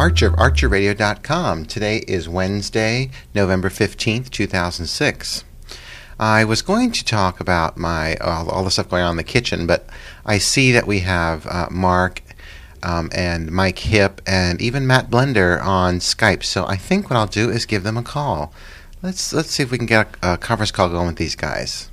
Archer of ArcherRadio.com. Today is Wednesday, November 15th, 2006. I was going to talk about my all the stuff going on in the kitchen, but I see that we have Mark and Mike Hipp and even Matt Blender on Skype, so I think what I'll do is give them a call. Let's see if we can get a conference call going with these guys.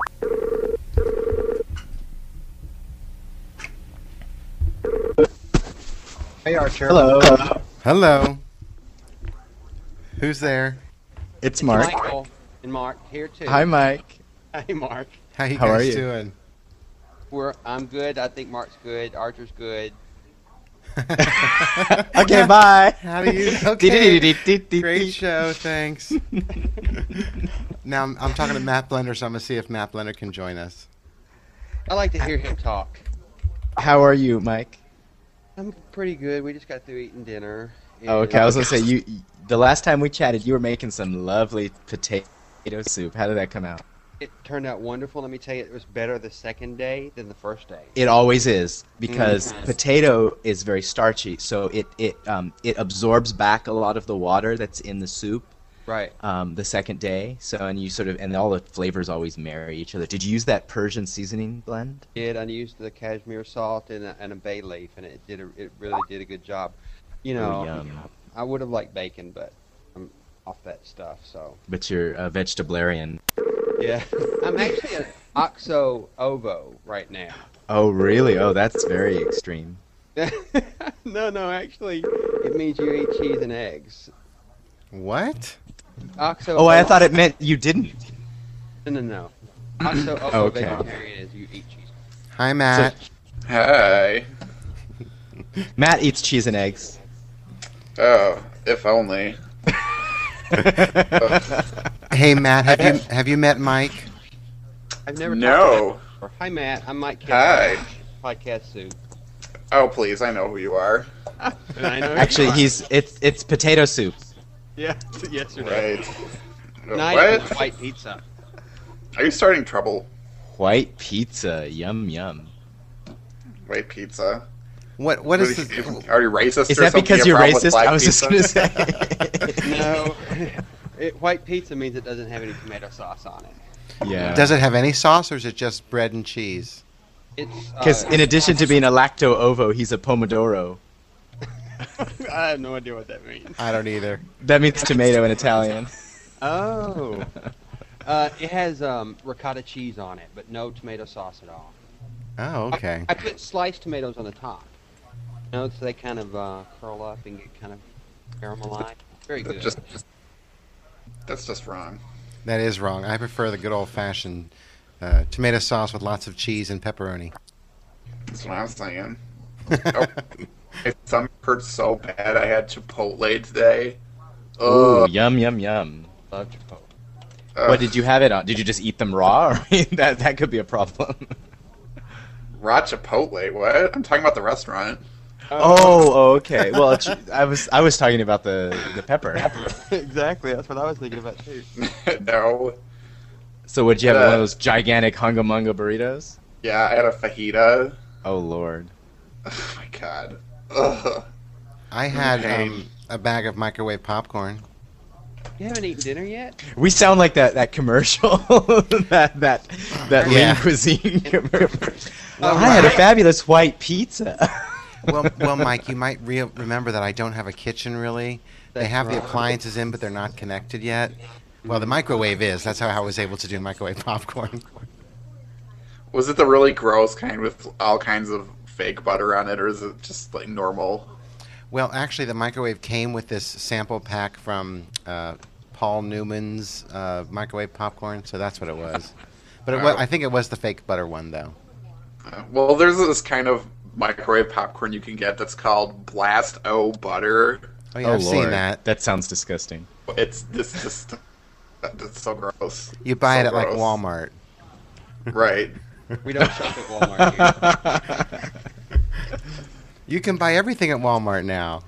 Hey, Archer. Hello. Hello. Who's there? It's Mark. Michael and Mark here too. Hi, Mike. Hey, Mark. How you How guys are you? doing? I'm good. I think Mark's good. Archer's good. Okay, bye. How do you? Okay. Great show, thanks. Now I'm talking to Matt Blender, so I'm gonna see if Matt Blender can join us. I like to hear him talk. How are you, Mike? I'm pretty good. We just got through eating dinner. Oh, okay, I was gonna say the last time we chatted, you were making some lovely potato soup. How did that come out? It turned out wonderful. Let me tell you, it was better the second day than the first day. It always is because potato is very starchy, so it absorbs back a lot of the water that's in the soup. Right. The second day, and all the flavors always marry each other. Did you use that Persian seasoning blend? I used the cashmere salt and a bay leaf, and it really did a good job. You know, yum. I would have liked bacon, but I'm off that stuff. So. But you're a vegetarian. Yeah, I'm actually an oxo ovo right now. Oh, really? Oh, that's very extreme. No, actually, it means you eat cheese and eggs. What? Oxo. Oh, I thought it meant you didn't. No. Oxo ovo Okay. vegetarian is you eat cheese. Hi, Matt. Hi. Matt eats cheese and eggs. Oh, if only. Hey, Matt. Have you met Mike? I've never. No. talked to him before. Hi, Matt. I'm Mike. Hi. Podcast soup. Oh, please, I know who you are. And I know Actually, you it's potato soup. Yeah, yesterday. Right. Night What? with white pizza. Are you starting trouble? White pizza, yum yum. White pizza. What is What this? Are you racist Is or that something? because You you're have a problem with racist? black I was just pizza? gonna say. No, white pizza means it doesn't have any tomato sauce on it. Yeah. Does it have any sauce, or is it just bread and cheese? It's Because in addition to being a lacto ovo, he's a pomodoro. I have no idea what that means. I don't either. That means tomato in Italian. Oh. It has ricotta cheese on it, but no tomato sauce at all. Oh, okay. I put sliced tomatoes on the top. You know, so they kind of curl up and get kind of caramelized. Very good. That's just wrong. That is wrong. I prefer the good old-fashioned tomato sauce with lots of cheese and pepperoni. That's what I'm saying. Oh, my stomach hurts so bad. I had Chipotle today. Ooh, Ugh. yum yum yum. Love Chipotle. What did you have it on? Did you just eat them raw? Or that could be a problem. Raw Chipotle? What? I'm talking about the restaurant. Oh, okay. Well, I was talking about the pepper. Exactly. That's what I was thinking about too. No. So would you have one of those gigantic hunga munga burritos? Yeah, I had a fajita. Oh Lord. Oh my god. Ugh. I had Okay. a bag of microwave popcorn. You haven't eaten dinner yet? We sound like that commercial, that Yeah. lean cuisine commercial. Oh, I had a right. fabulous white pizza. Well, Mike, you might remember that I don't have a kitchen really. They That's have the right. appliances in, but they're not connected yet. Well, the microwave is. That's how I was able to do microwave popcorn. Was it the really gross kind with all kinds of fake butter on it, or is it just like normal? Well, actually, the microwave came with this sample pack from Paul Newman's microwave popcorn, so that's what it was. But I think it was the fake butter one, though. Well, there's this kind of microwave popcorn you can get that's called Blast O Butter. Oh, yeah, I've seen that. That sounds disgusting. It's just it's so gross. You buy So it at, like, gross. Walmart. Right. We don't shop at Walmart here. You can buy everything at Walmart now.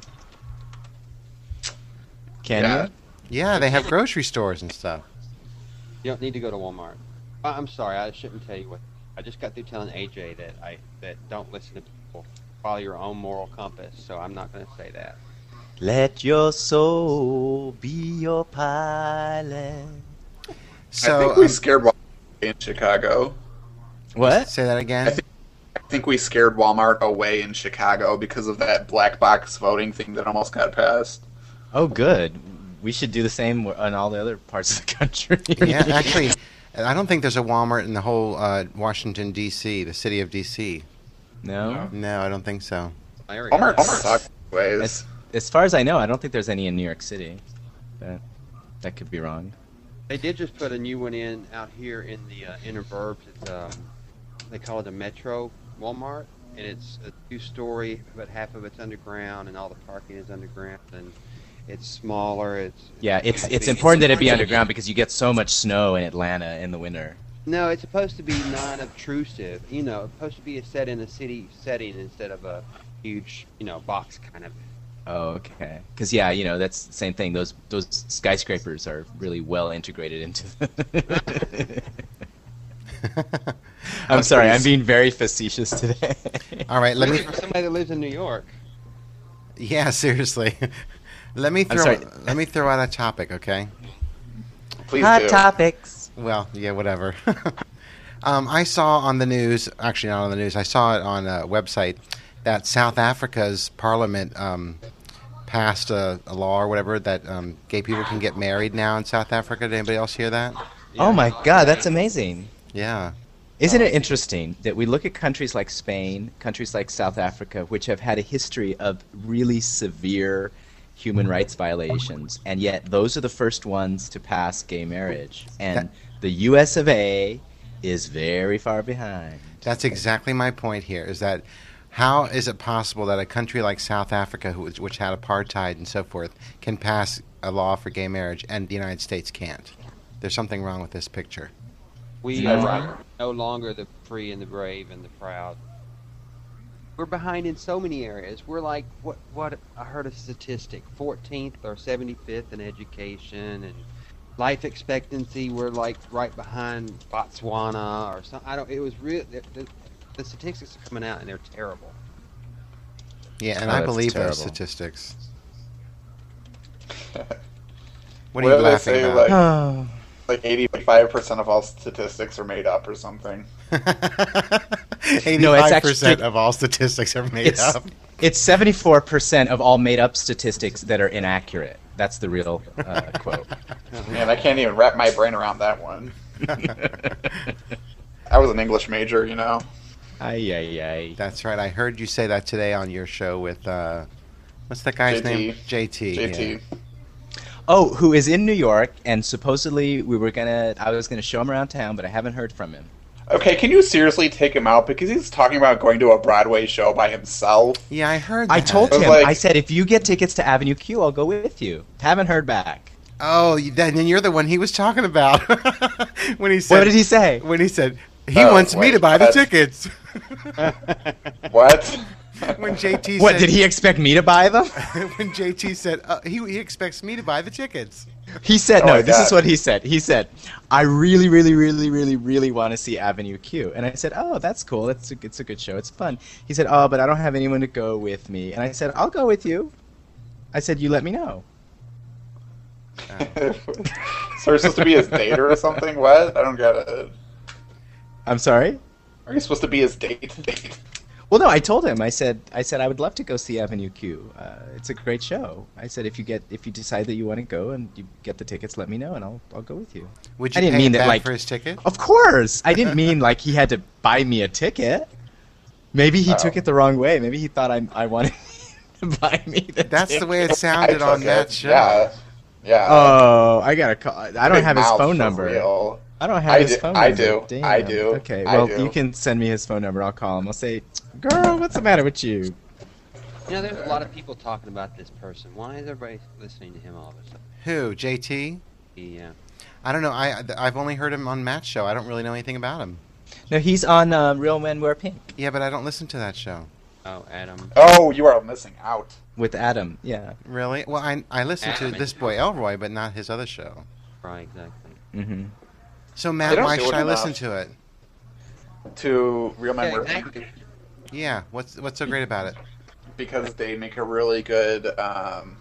Can Yeah. you? Yeah, they have grocery stores and stuff. You don't need to go to Walmart. I'm sorry, I shouldn't tell you what. I just got through telling AJ that don't listen to people. Follow your own moral compass. So I'm not going to say that. Let your soul be your pilot. So I think we scared Walmart in Chicago. What? say that again. I think we scared Walmart away in Chicago because of that black box voting thing that almost got passed. Oh, good. We should do the same in all the other parts of the country. Yeah, actually, I don't think there's a Walmart in the whole Washington D.C., the city of D.C. No? No, I don't think so. Walmart sucks ways. As far as I know, I don't think there's any in New York City. But that could be wrong. They did just put a new one in out here in the inner burbs. It's they call it a Metro Walmart, and it's a 2-story, but half of it's underground, and all the parking is underground, and it's smaller. It's important that it be underground because you get so much snow in Atlanta in the winter. No, it's supposed to be non-obtrusive. You know, it's supposed to be set in a city setting instead of a huge, box kind of. Oh, okay. Because that's the same thing. Those skyscrapers are really well integrated into. I'm sorry, I'm being very facetious today. All right, let me. For somebody that lives in New York. Yeah, seriously. Let me throw out a topic, okay? Please Hot do. topics. Well, yeah, whatever. I saw on the news, actually not on the news, I saw it on a website that South Africa's parliament passed a law or whatever that gay people can get married now in South Africa. Did anybody else hear that? Oh my God, that's amazing. Yeah. Isn't it interesting that we look at countries like Spain, countries like South Africa, which have had a history of really severe human rights violations, and yet those are the first ones to pass gay marriage. And the US of A is very far behind. That's exactly my point here, is that how is it possible that a country like South Africa, which had apartheid and so forth, can pass a law for gay marriage and the United States can't? There's something wrong with this picture. We are no longer the free and the brave and the proud. We're behind in so many areas. We're like, what I heard a statistic, 14th or 75th in education and life expectancy. We're like right behind Botswana or something. It was real. The statistics are coming out and they're terrible. Yeah, and Oh, I that's believe terrible. those statistics. What What are you do they laughing say, about? Oh. Like 85% of all statistics are made up or something. 85% No, it's actually- of all statistics are made up. It's 74% of all made-up statistics that are inaccurate. That's the real quote. Man, I can't even wrap my brain around that one. I was an English major, Ay. That's right. I heard you say that today on your show with, what's that guy's JT. name? JT. JT. Yeah. Oh, who is in New York, and supposedly I was gonna show him around town, but I haven't heard from him. Okay, can you seriously take him out? Because he's talking about going to a Broadway show by himself. Yeah, I heard that. I told was him, like- I said, if you get tickets to Avenue Q, I'll go with you. Haven't heard back. Oh, then you're the one he was talking about. When he said, What did he say? When he said, he wants me to buy the what? tickets. What? When JT What, said, did he expect me to buy them? when JT said, he expects me to buy the tickets. He said, Oh no, my this God. is what he said. He said, I really, really, really, really, really want to see Avenue Q. And I said, oh, that's cool. It's a good show. It's fun. He said, oh, but I don't have anyone to go with me. And I said, I'll go with you. I said, you let me know. So you're supposed to be his date or something? What? I don't get it. I'm sorry? Are you supposed to be his date? Well, no, I told him. I said I would love to go see Avenue Q. It's a great show. I said if you decide that you want to go and you get the tickets, let me know and I'll go with you. Would I you didn't pay mean him that, back like- for his ticket? Of course, I didn't mean like he had to buy me a ticket. Maybe he took it the wrong way. Maybe he thought I wanted to buy me the That's ticket. the way it sounded on took that it. show. Yeah. Oh, I gotta call. I don't Big have his mouth phone for number. real. I don't have I his do- phone I number. do. Damn. I do. Okay, I well, do. you can send me his phone number. I'll call him. I'll say, girl, what's the matter with you? There's a lot of people talking about this person. Why is everybody listening to him all of a sudden? Who? JT? Yeah. I don't know. I've only heard him on Matt's show. I don't really know anything about him. No, he's on Real Men Wear Pink Yeah, but I don't listen to that show. Oh, Adam. Oh, you are missing out. with Adam. Yeah. Really? Well, I listen to Adam. This Boy Elroy, but not his other show. Right, exactly. Mm-hmm. So They Matt, don't why do should it I enough. listen to it? To Real Men Yeah, Wear exactly. Yeah. What's so great about it? because they make a really good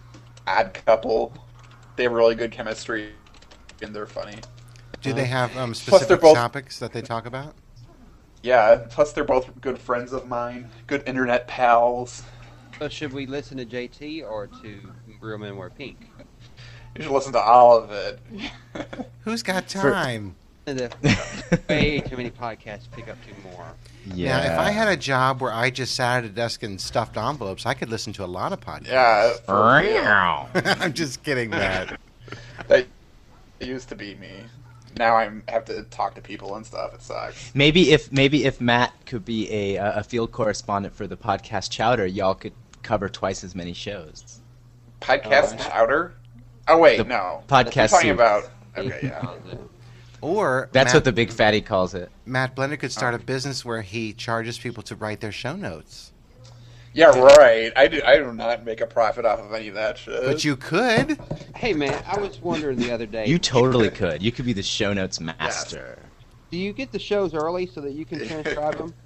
Odd Couple. They have really good chemistry, and they're funny. Do they have they're specific both- topics that they talk about? Yeah, plus they're both good friends of mine, good internet pals. So should we listen to JT or to Real Men Wear Pink? You should listen to all of it. Who's got time? And way too many podcasts to pick up two more. Yeah. Now, if I had a job where I just sat at a desk and stuffed envelopes, I could listen to a lot of podcasts. Yeah, for real. I'm just kidding, Matt. That used to be me. Now I have to talk to people and stuff. It sucks. Maybe if Matt could be a field correspondent for the podcast Chowder, y'all could cover twice as many shows. Podcast Chowder? Oh wait, The no. podcast You're talking soup. about. Okay, yeah. Or That's Matt, what the big fatty calls it. Matt Blender could start a business where he charges people to write their show notes. Yeah, right. I do not make a profit off of any of that shit. But you could. Hey man, I was wondering the other day. You totally could. You could be the show notes master. Do you get the shows early so that you can transcribe them?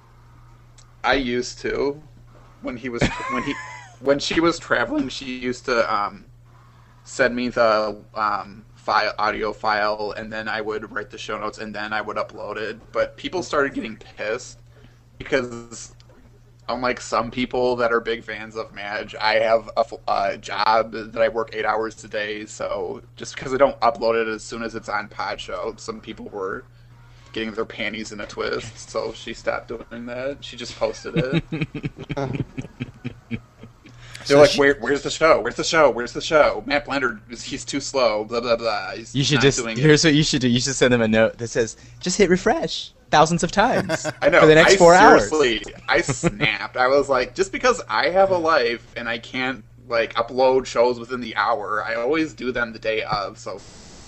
I used to. When she was traveling, she used to send me the audio file, and then I would write the show notes, and then I would upload it. But people started getting pissed because, unlike some people that are big fans of Madge, I have a job that I work 8 hours a day. So just because I don't upload it as soon as it's on Podshow, some people were getting their panties in a twist. So she stopped doing that. She just posted it. They're like, where's the show? Where's the show? Where's the show? Matt Blender, he's too slow. Blah blah blah. You should just. Here's what you should do. You should send them a note that says, "Just hit refresh thousands of times I know. for the next 4 hours." Seriously, I snapped. I was like, just because I have a life and I can't like upload shows within the hour, I always do them the day of. So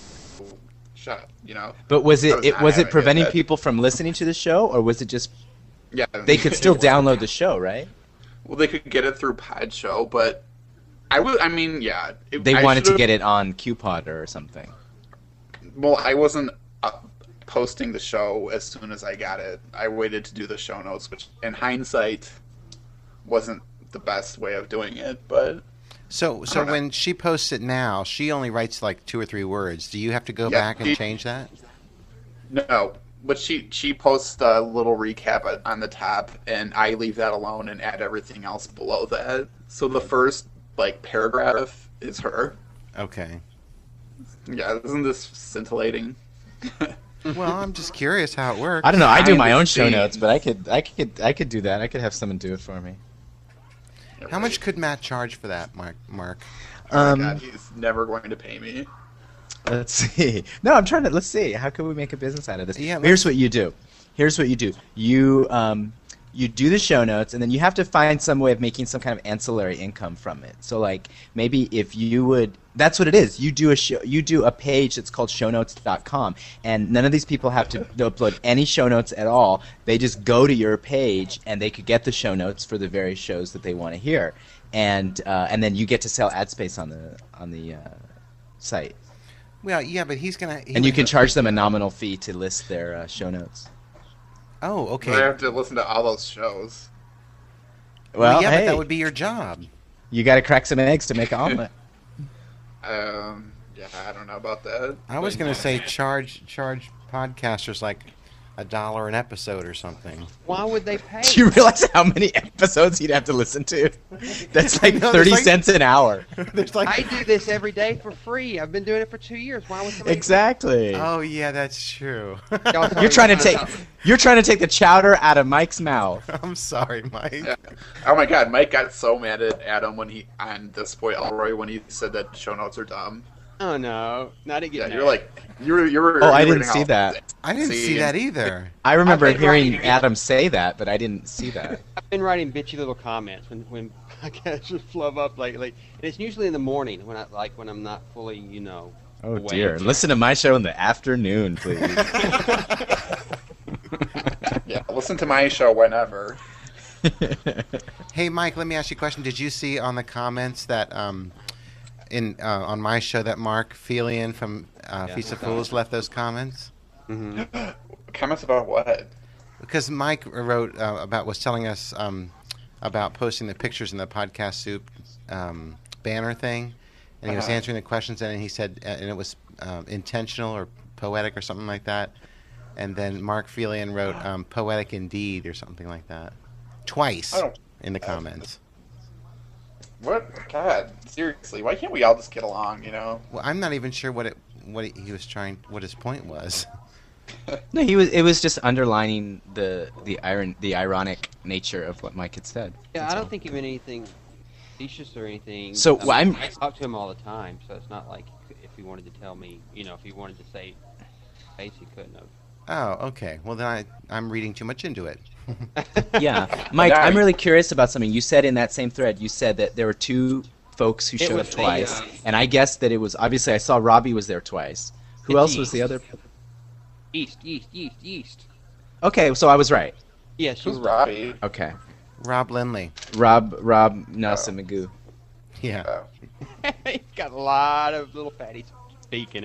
shut up, you know. But was That it not was how it I preventing did that. people from listening to the show, or was it just Yeah, they could still download the show, right? Well, they could get it through Podshow, but I mean, yeah. They wanted to get it on QPod or something. Well, I wasn't posting the show as soon as I got it. I waited to do the show notes, which, in hindsight, wasn't the best way of doing it. But So when she posts it now, she only writes like 2 or 3 words. Do you have to go Yeah, back and change that? no, but she posts a little recap on the top, and I leave that alone and add everything else below that. So the first paragraph is her. Okay. Yeah, isn't this scintillating? Well, I'm just curious how it works. I don't know. I do my Behind the own show scenes. notes, but I could do that. I could have someone do it for me. How much could Matt charge for that, Mark? Oh my God, he's never going to pay me. Let's see. No, I'm trying to. Let's see. How can we make a business out of this? Yeah, Here's what you do. You do the show notes, and then you have to find some way of making some kind of ancillary income from it. So, like, maybe if you would, that's what it is. You do a page that's called shownotes.com, and none of these people have to upload any show notes at all. They just go to your page, and they could get the show notes for the various shows that they want to hear, and then you get to sell ad space on the site. Well, yeah, but he's gonna. And you can charge them a nominal fee to list their show notes. Oh, I okay. have to listen to all those shows. Well, yeah, hey, but that would be your job. you got to crack some eggs to make an omelet. Yeah, I don't know about that. I was gonna say charge podcasters like $1 an episode or something. Why would they pay? Do you realize how many episodes you'd have to listen to? That's like No, 30 there's like- cents an hour. There's like. I do this every day for free. I've been doing it for 2 years. Why would somebody? Exactly. Oh yeah, that's true. You're trying to take the chowder out of Mike's mouth. I'm sorry, Mike. Yeah. Oh my God, Mike got so mad at Adam on This Boy Elroy when he said that show notes are dumb. Oh no, not to get. Yeah, mad. you're like you were. Oh, I you were didn't getting see all- that. I didn't see that either. I remember I've been hearing writing- Adam say that, but I didn't see that. I've been writing bitchy little comments when podcasts just flub up lately, and it's usually in the morning when I'm not fully, Oh awake. dear. Listen to my show in the afternoon, please. Yeah, listen to my show whenever. Hey, Mike, let me ask you a question. Did you see on the comments that on my show that Mark Felian from Feast of Fools left those comments? Comments about what? Because Mike was telling us about posting the pictures in the podcast soup banner thing, and he was answering the questions, and he said, and it was intentional or poetic or something like that. And then Mark Felian wrote poetic indeed or something like that. Twice in the comments. What? God, seriously, why can't we all just get along, you know? Well, I'm not even sure what his point was. No, it was just underlining the ironic nature of what Mike had said. Yeah, That's I don't all. think of anything facetious or anything. So, I talk to him all the time, so it's not like if he wanted to tell me, if he wanted to say face, he couldn't have. Oh, okay. Well, then I'm reading too much into it. Yeah, Mike, I'm really curious about something. You said in that same thread, you said that there were two folks who showed up twice, and I guessed that it was, obviously I saw Robbie was there twice. Who else was the other? East. Okay, so I was right. Yes, Who's Robbie? Okay. Rob Lindley. Rob Nelson Magoo. Yeah. He's got a lot of little fatties speaking.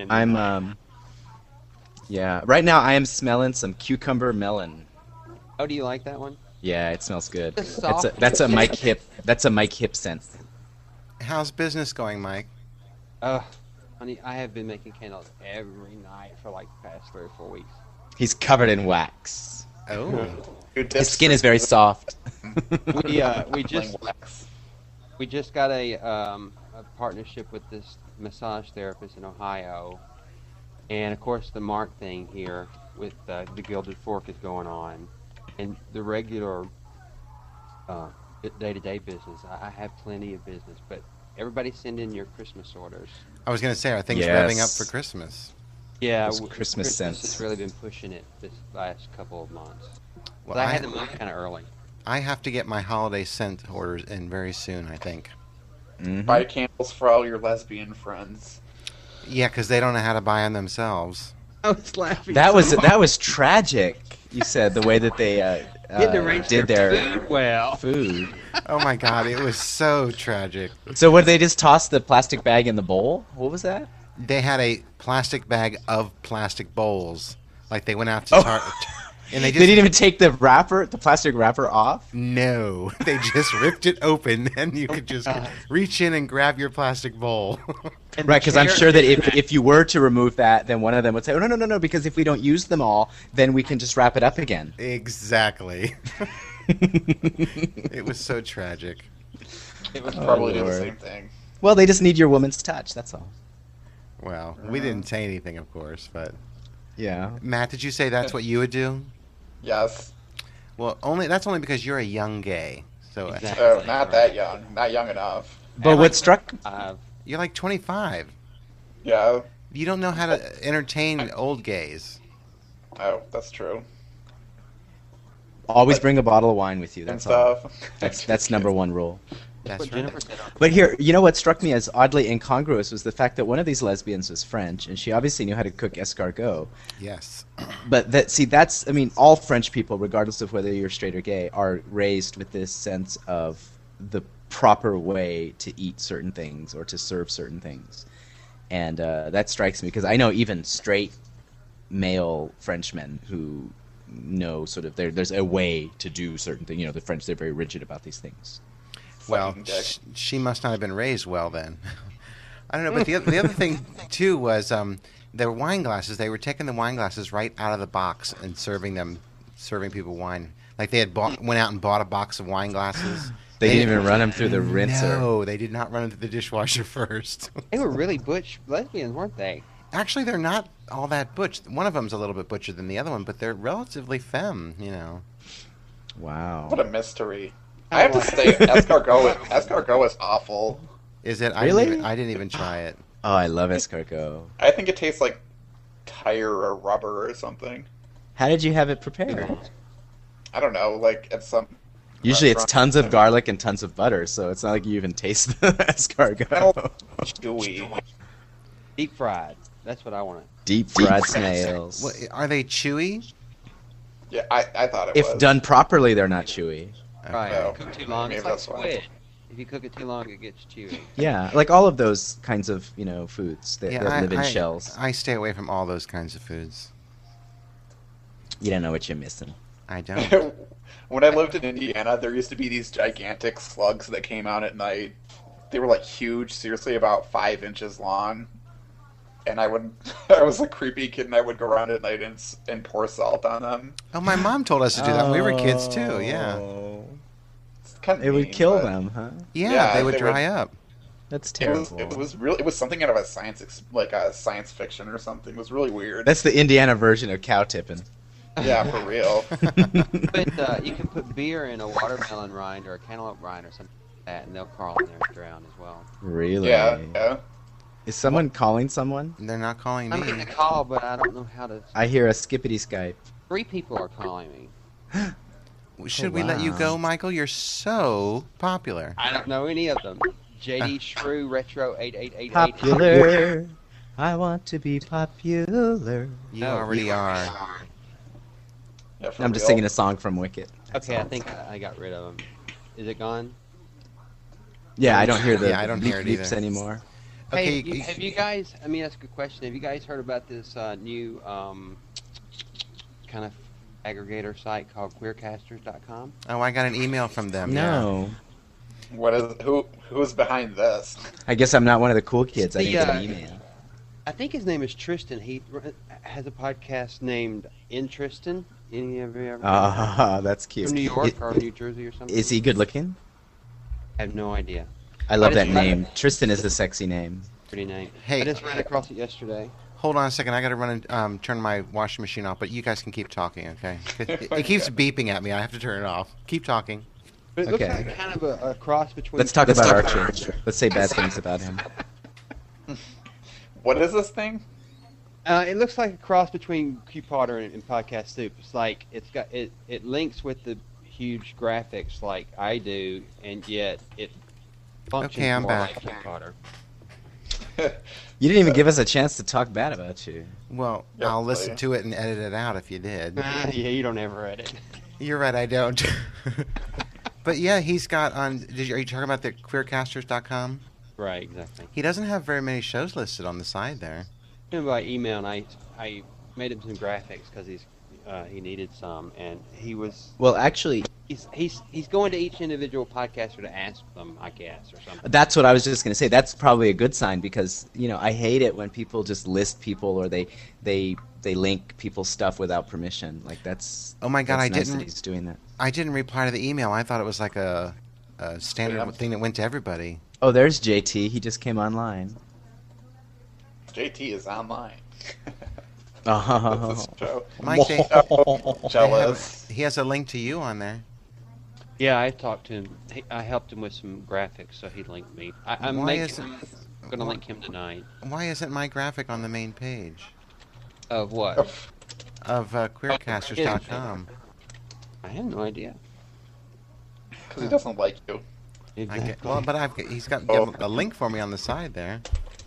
Yeah. Right now I am smelling some cucumber melon. Oh, do you like that one? Yeah, it smells good. It's soft. That's a Mike Hip. That's a Mike Hip scent. How's business going, Mike? Honey, I have been making candles every night for like the past 3 or 4 weeks. He's covered in wax. Oh. His skin is very soft. We just got a partnership with this massage therapist in Ohio, and of course the Mark thing here with the Gilded Fork is going on, and the regular day-to-day business. I have plenty of business, but everybody send in your Christmas orders. I was going to say, are things revving up for Christmas? Yeah, Those Christmas scents. has really been pushing it this last couple of months. Well, But I had them up kind of early. I have to get my holiday scent orders in very soon, I think. Mm-hmm. Buy candles for all your lesbian friends. Yeah, because they don't know how to buy them themselves. I was laughing. That was tragic. You said the way that they did their food. Oh my God, it was so tragic. So what, they just tossed the plastic bag in the bowl? What was that? They had a plastic bag of plastic bowls. Like they went out to and they didn't even take the plastic wrapper off? No, they just ripped it open, and you could just reach in and grab your plastic bowl. Right, because I'm sure that if you were to remove that, then one of them would say, "Oh no, because if we don't use them all, then we can just wrap it up again." Exactly. It was so tragic. It was probably the same thing. Well, they just need your woman's touch. That's all. Well, we didn't say anything, of course, but Yeah. Matt, did you say that's what you would do? Yes. Well, that's only because you're a young gay. So Exactly. Oh, not that young. Not young enough. But what struck you're like 25. Yeah. You don't know how to entertain old gays. Oh, that's true. always bring a bottle of wine with you. That's and all. stuff. That's number one rule. That's What right. Jennifer said. But here, you know what struck me as oddly incongruous was the fact that one of these lesbians was French, and she obviously knew how to cook escargot. Yes. But that's, I mean, all French people, regardless of whether you're straight or gay, are raised with this sense of the proper way to eat certain things or to serve certain things. And that strikes me, because I know even straight male Frenchmen who know sort of there's a way to do certain things. You know, the French, they're very rigid about these things. Well, she must not have been raised well then. I don't know, but the other thing too was their wine glasses. They were taking the wine glasses right out of the box and serving people wine. Like they had went out and bought a box of wine glasses. They didn't even run them through the rinser. No, they did not run them through the dishwasher first. They were really butch lesbians, weren't they? Actually, they're not all that butch. One of them's a little bit butcher than the other one, but they're relatively femme, you know. Wow. What a mystery. I have to say, escargot is awful. Is it? Really? I didn't even try it. Oh, I love escargot. I think it tastes like tire or rubber or something. How did you have it prepared? I don't know, like at some... Usually it's restaurant. tons of garlic and tons of butter, so it's not like you even taste the escargot. Chewy. Deep fried. That's what I want. Deep fried snails. What, are they chewy? Yeah, I thought it was. If done properly, they're not chewy. Right. Oh. Cook too long, Maybe it's like that's why. squid. If you cook it too long, it gets chewy. Yeah, like all of those kinds of, foods that live in shells. I stay away from all those kinds of foods. You don't know what you're missing. I don't. When I lived in Indiana, there used to be these gigantic slugs that came out at night. they were like huge, seriously about 5 inches long. And I was a creepy kid, and I would go around at night and pour salt on them. Oh, my mom told us to do that when we were kids too. Yeah. It's kind of It would kill them, huh? Yeah, they would dry up. That's It terrible. was something out of a science fiction or something. It was really weird. That's the Indiana version of cow tipping. Yeah, for real. But you can put beer in a watermelon rind or a cantaloupe rind or something like that, and they'll crawl in there and drown as well. Really? Yeah. Is someone calling someone? They're not calling I'm me. getting a call, but I don't know how to. I hear a skippity Skype. 3 people are calling me. Should we let you wow. go, Michael? You're so popular. I don't know any of them. JD Shrew Retro 8888. Popular. I want to be popular. You No, already are. Yeah, for I'm just real. singing a song from Wicked. Okay, I think I got rid of them. Is it gone? Yeah, I don't hear the Yeah, I don't hear it bleeps either. anymore. Okay, Hey, have you guys? I mean, that's a good question. Have you guys heard about this new kind of aggregator site called QueerCasters.com? oh, I got an email from them. Yeah. No. Who's behind this? I guess I'm not one of the cool kids. I didn't get Yeah. an email. I think his name is Tristan. He has a podcast named In Tristan. Any of you ever? Ah, that's cute. From New York It- or New Jersey or something? Is he good looking? I have no idea. I love I that just- name. Tristan is a sexy name. Pretty name. Hey. I just ran across it yesterday. Hold on a second. I got to run and turn my washing machine off, but you guys can keep talking, okay? It keeps beeping at me. I have to turn it off. Keep talking. But it looks Okay. like kind of a cross between. Let's talk about Archer. Let's say bad things about him. What is this thing? It looks like a cross between Q Potter and Podcast Soup. It's like it links with the huge graphics like I do, and yet it functions Okay, I'm more back. like Q Potter. You didn't even give us a chance to talk bad about you. Well, Yeah, I'll listen yeah. to it and edit it out if you did. Yeah, you don't ever edit. You're right, I don't. But yeah, he's got on. Are you talking about the queercasters.com? Right, exactly. He doesn't have very many shows listed on the side there. Him by email, and I made him some graphics because he needed some, and Well, actually, he's going to each individual podcaster to ask them, I guess, or something. that's what I was just going to say. That's probably a good sign because, I hate it when people just list people or they link people's stuff without permission. Like that's Oh my God, that's I nice didn't- that he's doing that. I didn't reply to the email. I thought it was like a standard Yeah. thing that went to everybody. Oh, there's JT. He just came online. JT is online. Oh. This show. Mike, Jealous. he has a link to you on there. Yeah, I talked to him. I helped him with some graphics, so he linked me. I'm Why going isn't- to link him tonight. Why isn't my graphic on the main page Of what? of queercasters.com? I have no idea. Because he doesn't like you. Well, but he's got Oh. a link for me on the side there.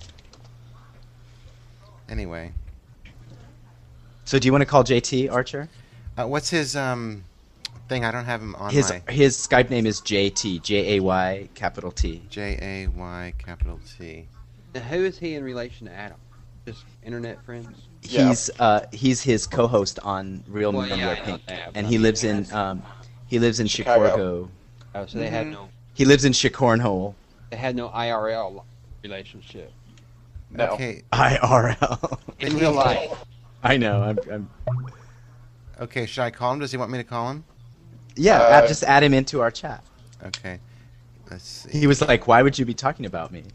Anyway, So do you want to call JT Archer? what's his thing? I don't have him on His my his Skype name is JT, JAY capital T. JAY capital T. Now, who is he in relation to Adam? Just internet friends? Yeah. He's his co-host on Real Well, Men yeah, Wear I know Pink, that, and but he I lives mean, in Chicago. Chicago. Oh, so they had Mhm. no He lives in Chicornhole. IRL relationship No. Okay, IRL. in real life. I know. I'm okay. Should I call him? Does he want me to call him? yeah. Just add him into our chat. Okay. Let's see. He was like, "Why would you be talking about me?"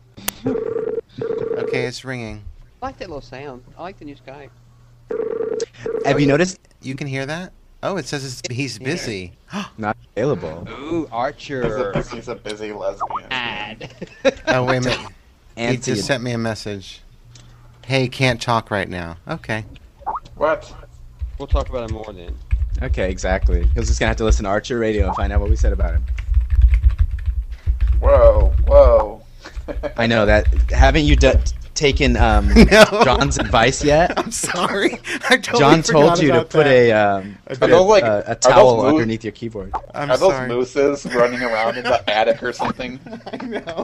Okay, it's ringing. I like that little sound. I like the new Skype. Have you noticed? You can hear that? Oh, it says he's busy. Not available. Ooh, Archer. He's a busy lesbian. Ad. Oh, wait a minute. He Anthony, just sent me a message. Hey, can't talk right now. Okay. What? We'll talk about it more then. okay, exactly. He was just gonna have to listen to Archer Radio and find out what we said about him. Whoa. I know that. Haven't you taken No. John's advice yet? I'm sorry. I totally John told forgot you to about put that. a towel underneath your keyboard. I'm Are those sorry. mooses running around in the attic or something? I know.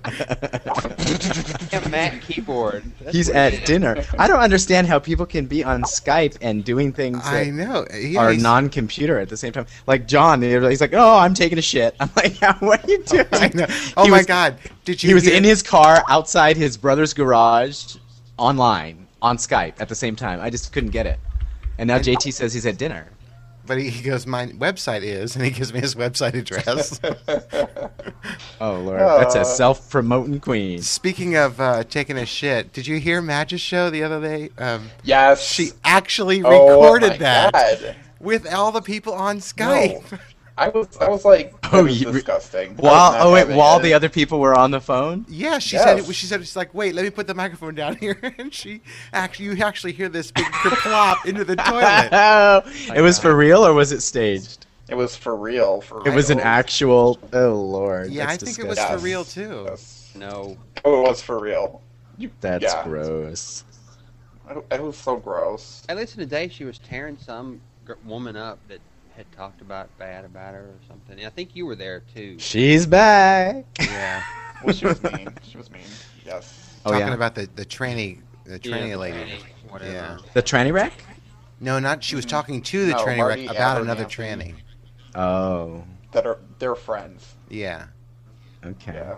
Yeah, Mac keyboard. That's He's what at it is. dinner. I don't understand how people can be on Skype and doing things I that know. Yeah, are he's- non-computer at the same time. Like John, he's like, "Oh, I'm taking a shit." I'm like, "What are you doing?" I know. Oh He my was- God! Did you? He was hear- in his car outside his brother's garage, online on Skype at the same time. I just couldn't get it. And now JT says he's at dinner. But he goes, my website is, and he gives me his website address. Oh Lord, that's a self-promoting queen. Speaking of taking a shit, did you hear Madge's show the other day? Yes. She actually Oh, recorded my that God. with all the people on Skype. No. I was like, Oh, that was you- disgusting. While the other people were on the phone. Yeah, she Yes. said it. She said she's like, wait, let me put the microphone down here, and you actually hear this big kerplop into the toilet. Oh, it was for real or was it staged? It was for real. It was an actual. Oh Lord. Yeah, that's I think it was disgusting. for real too. Yes. No. Oh, it was for real. That's Yeah. gross. It was so gross. I listened today. She was tearing some woman up that had talked bad about her or something. I think you were there too. She's back. Yeah, Well, she was mean. She was mean. Yes. Oh, talking yeah? about the tranny lady. Whatever. Yeah. The tranny wreck? No, not she was talking to the No, tranny Marty wreck about Abernathy. another tranny. Oh. They're friends. Yeah. Okay. Yeah.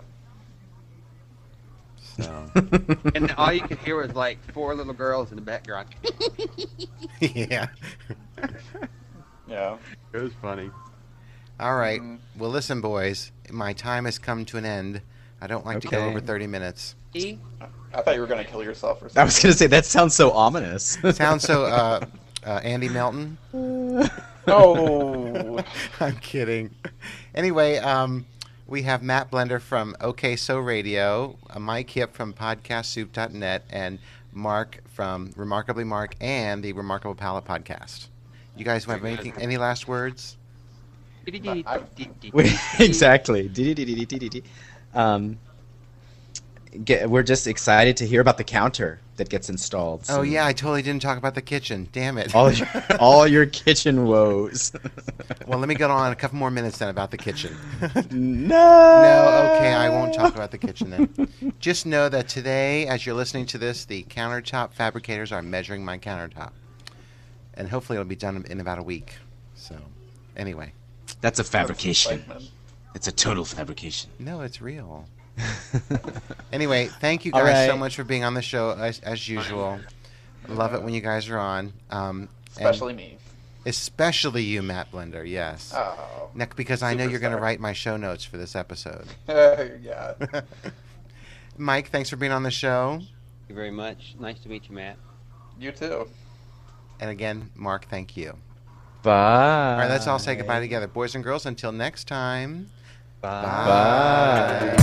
So And all you could hear was like 4 little girls in the background. yeah. Yeah. It was funny. All right. Mhm. Well, listen, boys. My time has come to an end. I don't like to go Okay. over 30 minutes. E? I thought you were gonna kill yourself or something. I was gonna say that sounds so ominous. Sounds so Andy Melton. No. I'm kidding. Anyway, we have Matt Blender from OK So Radio, Mike Hip from PodcastSoup.net, and Mark from Remarkably Mark and the Remarkable Palette Podcast. You guys have any last words? Exactly. We're just excited to hear about the counter that gets installed. Oh soon. yeah, I totally didn't talk about the kitchen. Damn it. all your kitchen woes. Well, let me go on a couple more minutes then about the kitchen. No. No, okay, I won't talk about the kitchen then. Just know that today, as you're listening to this, the countertop fabricators are measuring my countertop. And hopefully it'll be done in about a week. So, anyway. That's a fabrication. Excitement. It's a total fabrication. No, it's real. Anyway, thank you All guys so right. much for being on the show, as usual. Love it when you guys are on. Especially and me. especially you, Matt Blender, yes. Oh. Because I know you're going to Superstar. write my show notes for this episode. Yeah. Mike, thanks for being on the show. Thank you very much. Nice to meet you, Matt. You too. And again, Mark, thank you. Bye. All right, let's all say goodbye together. Boys and girls, until next time. Bye.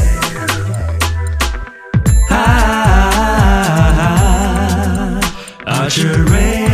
Archer Radio.